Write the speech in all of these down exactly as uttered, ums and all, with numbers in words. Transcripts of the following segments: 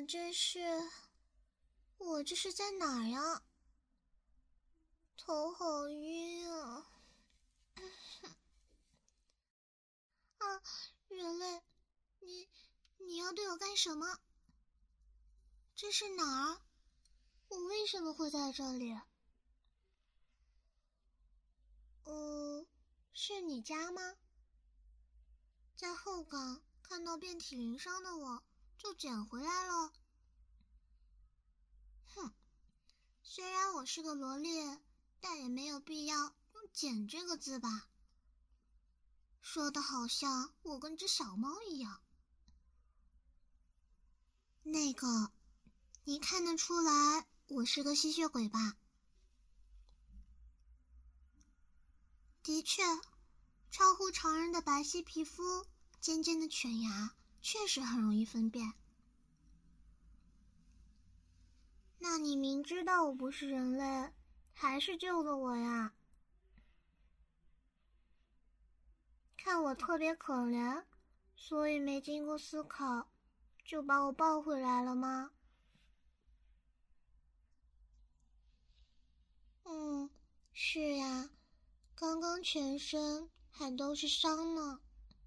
这是……我这是在哪儿呀？头好晕啊！啊，人类，你你要对我干什么？这是哪儿？我为什么会在这里？呃，是你家吗？在后港看到遍体鳞伤的我，就捡回来了。哼，虽然我是个萝莉，但也没有必要用捡这个字吧。说的好像我跟只小猫一样。那个，你看得出来我是个吸血鬼吧？的确，超乎常人的白皙皮肤，尖尖的犬牙，确实很容易分辨。那你明知道我不是人类，还是救了我呀？看我特别可怜，所以没经过思考，就把我抱回来了吗？嗯，是呀，刚刚全身还都是伤呢。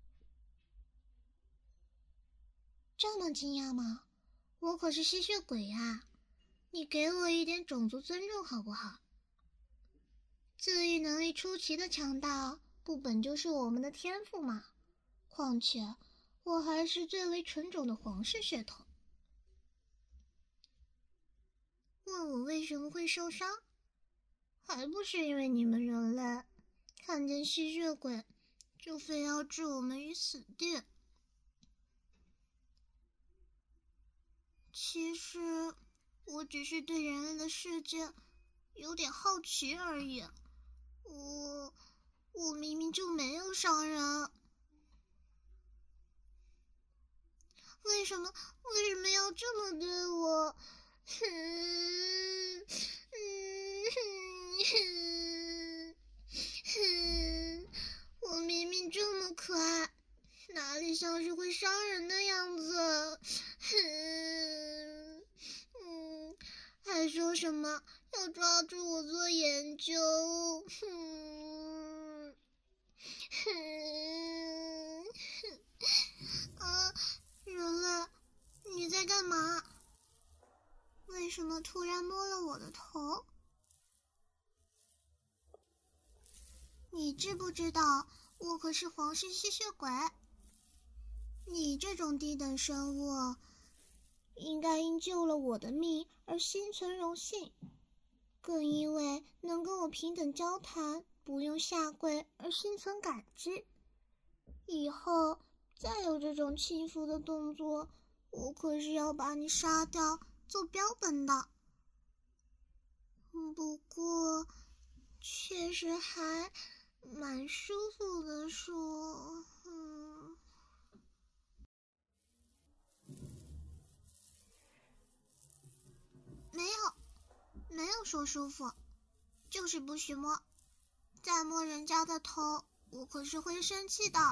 这么惊讶吗？我可是吸血鬼呀！你给我一点种族尊重好不好？自愈能力出奇的强大，不本就是我们的天赋吗？况且，我还是最为纯种的皇室血统。问我为什么会受伤？还不是因为你们人类看见吸血鬼就非要置我们于死地。其实我只是对人类的世界有点好奇而已。我我明明就没有伤人，为什么为什么要这么对我？嗯嗯嗯，我明明这么可爱，哪里像是会伤人的样子？嗯嗯，还说什么要抓住我做研究？嗯嗯啊，人类，你在干嘛？为什么突然摸了我的头？你知不知道我可是皇室吸血鬼？你这种低等生物，应该因救了我的命而心存荣幸，更因为能跟我平等交谈，不用下跪而心存感激。以后再有这种轻浮的动作，我可是要把你杀掉做标本的。不过，确实还蛮舒服的说，嗯，没有，没有说舒服，就是不许摸。再摸人家的头，我可是会生气的。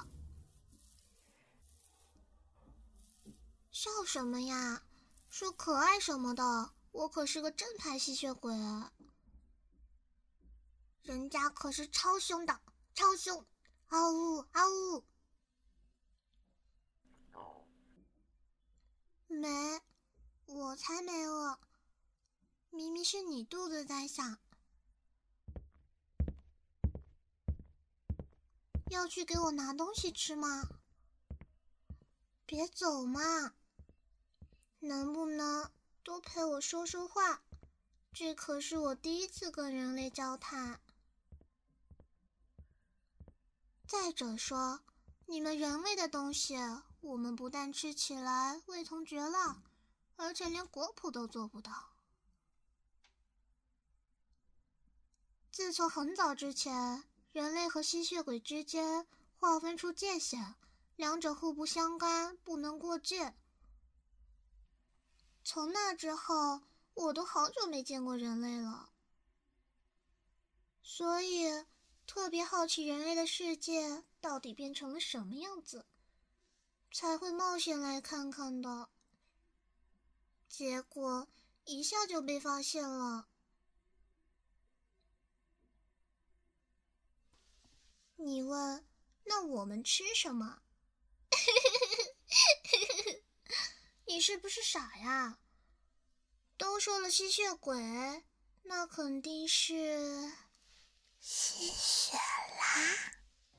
笑什么呀？说可爱什么的，我可是个正牌吸血鬼。人家可是超凶的，超凶！嗷呜嗷呜！没，我才没饿。明明是你肚子在响。要去给我拿东西吃吗？别走嘛！能不能多陪我说说话？这可是我第一次跟人类交谈。再者说，你们人类的东西，我们不但吃起来味同嚼蜡，而且连果脯都做不到。自从很早之前，人类和吸血鬼之间划分出界限，两者互不相干，不能过界。从那之后，我都好久没见过人类了，所以特别好奇人类的世界到底变成了什么样子，才会冒险来看看的。 结果一下就被发现了。你问，那我们吃什么？你是不是傻呀？都说了吸血鬼，那肯定是吸血啦。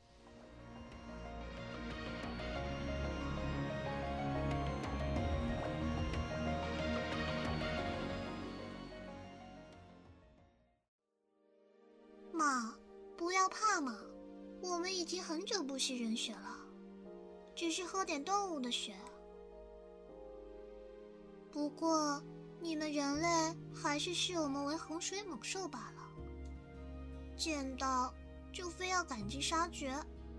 妈，不要怕嘛，我们已经很久不吸人血了，只是喝点动物的血。不过你们人类还是视我们为洪水猛兽罢了，见到就非要赶尽杀绝。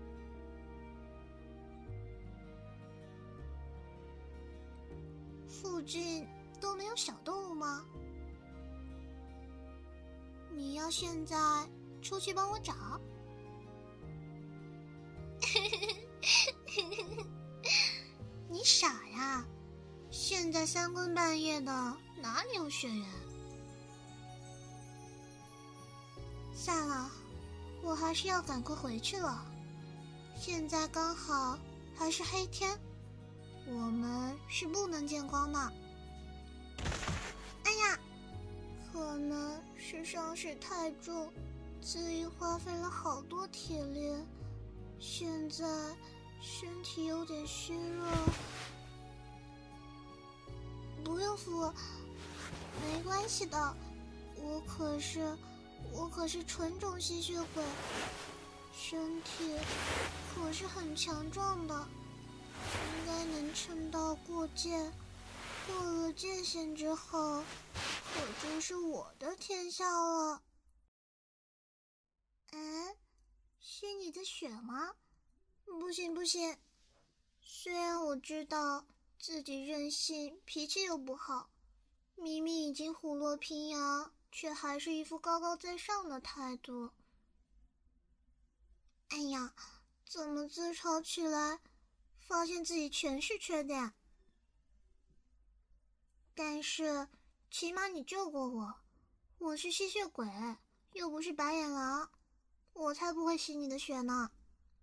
附近都没有小动物吗？你要现在出去帮我找？你傻呀，现在三更半夜的哪里有血缘？算了，我还是要赶快回去了，现在刚好还是黑天，我们是不能见光的。哎呀，可能是伤势太重，自己花费了好多体力，现在身体有点虚弱。不用扶，没关系的，我可是我可是纯种吸血鬼，身体可是很强壮的，应该能撑到过界。过了界限之后，可就是我的天下了。哎，吸你的血吗？不行不行，虽然我知道自己任性，脾气又不好，明明已经虎落平阳，却还是一副高高在上的态度。哎呀，怎么自嘲起来，发现自己全是缺点。但是起码你救过我，我是吸血鬼，又不是白眼狼，我才不会吸你的血呢。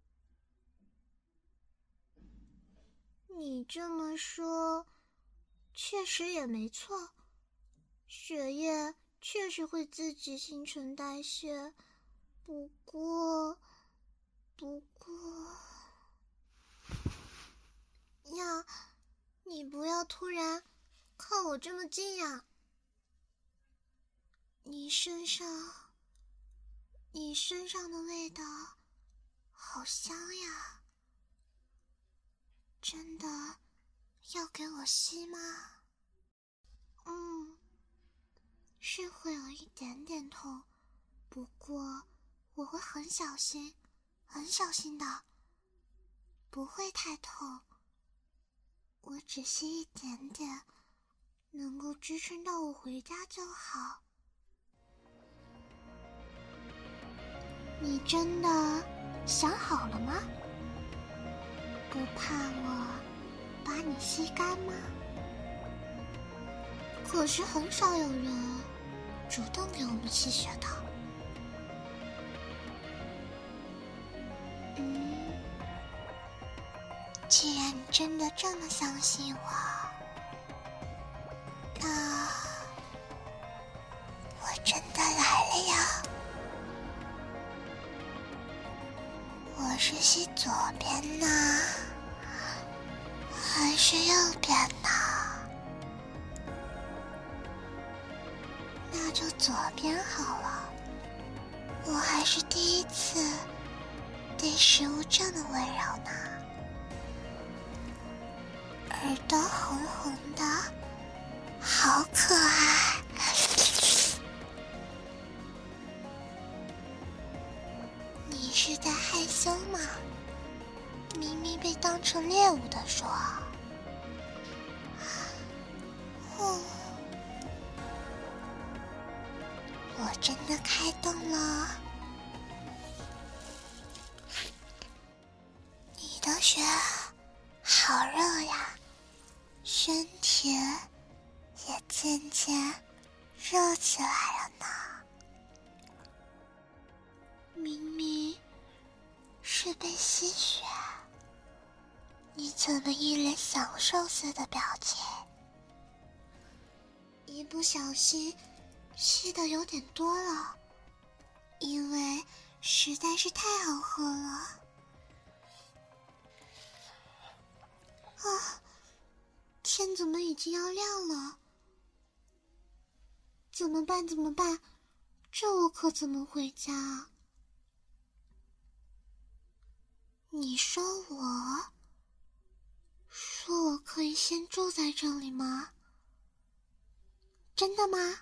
你这么说，确实也没错，血液确实会自己新陈代谢，不过，不过，呀，你不要突然靠我这么近呀！你身上，你身上的味道好香呀！真的要给我吸吗？嗯，是会有一点点痛，不过我会很小心，很小心的，不会太痛。我只吸一点点，能够支撑到我回家就好。你真的想好了吗？不怕我把你吸干吗？可是很少有人主动给我们吸血的。嗯，既然你真的这么相信我，那我真的来了呀！我是吸左边呢，还是右边呢？那就左边好了。我还是第一次对食物这么温柔呢。耳朵红红的，好可爱。你是在害羞吗？明明被当成猎物的说。哦，我真的开动了。你的血好热呀，身体吸血，你怎么一脸享受似的表情？ 一不小心吸的有点多了，因为实在是太好喝了。啊，天怎么已经要亮了？怎么办？怎么办？这我可怎么回家啊？你说我，说我可以先住在这里吗？真的吗？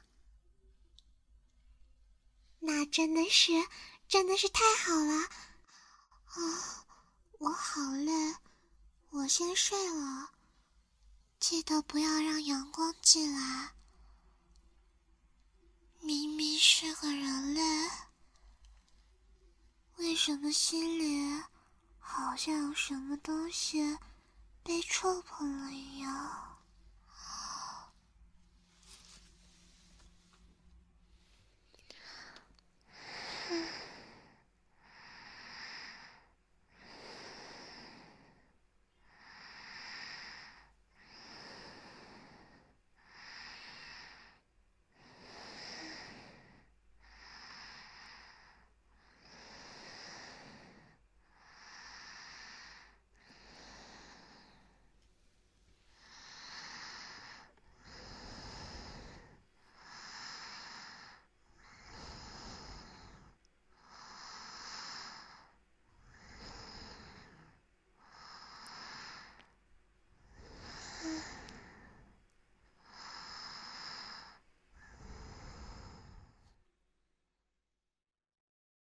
那真的是，真的是太好了。啊，我好累，我先睡了。记得不要让阳光进来。明明是个人类，为什么心里好像有什么东西被触碰了一样？